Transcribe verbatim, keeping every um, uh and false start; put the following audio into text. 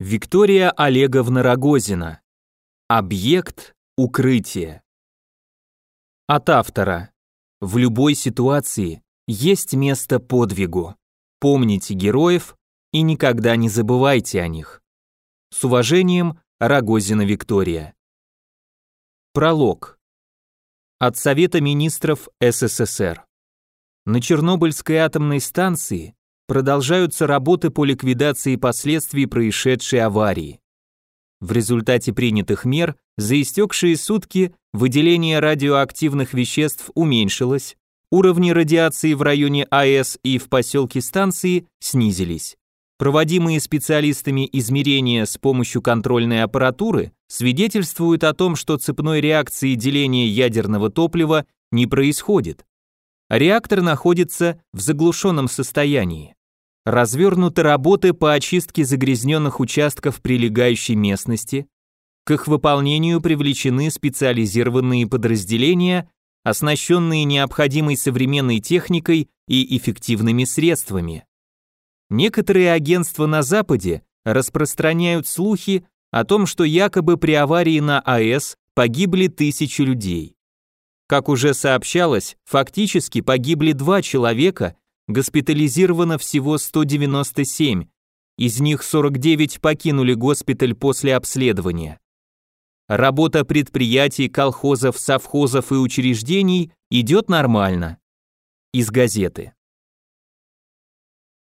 Виктория Олеговна Рогозина. Объект укрытия. От автора. В любой ситуации есть место подвигу. Помните героев и никогда не забывайте о них. С уважением, Рогозина Виктория. Пролог. От Совета министров СССР. На Чернобыльской атомной станции продолжаются работы по ликвидации последствий происшедшей аварии. В результате принятых мер за истекшие сутки выделение радиоактивных веществ уменьшилось, уровни радиации в районе АЭС и в поселке станции снизились. Проводимые специалистами измерения с помощью контрольной аппаратуры свидетельствуют о том, что цепной реакции деления ядерного топлива не происходит. Реактор находится в заглушенном состоянии. Развернуты работы по очистке загрязненных участков прилегающей местности. К их выполнению привлечены специализированные подразделения, оснащенные необходимой современной техникой и эффективными средствами. Некоторые агентства на Западе распространяют слухи о том, что якобы при аварии на АЭС погибли тысячи людей. Как уже сообщалось, фактически погибли два человека, госпитализировано всего сто девяносто семь, из них сорок девять покинули госпиталь после обследования. Работа предприятий, колхозов, совхозов и учреждений идет нормально. Из газеты.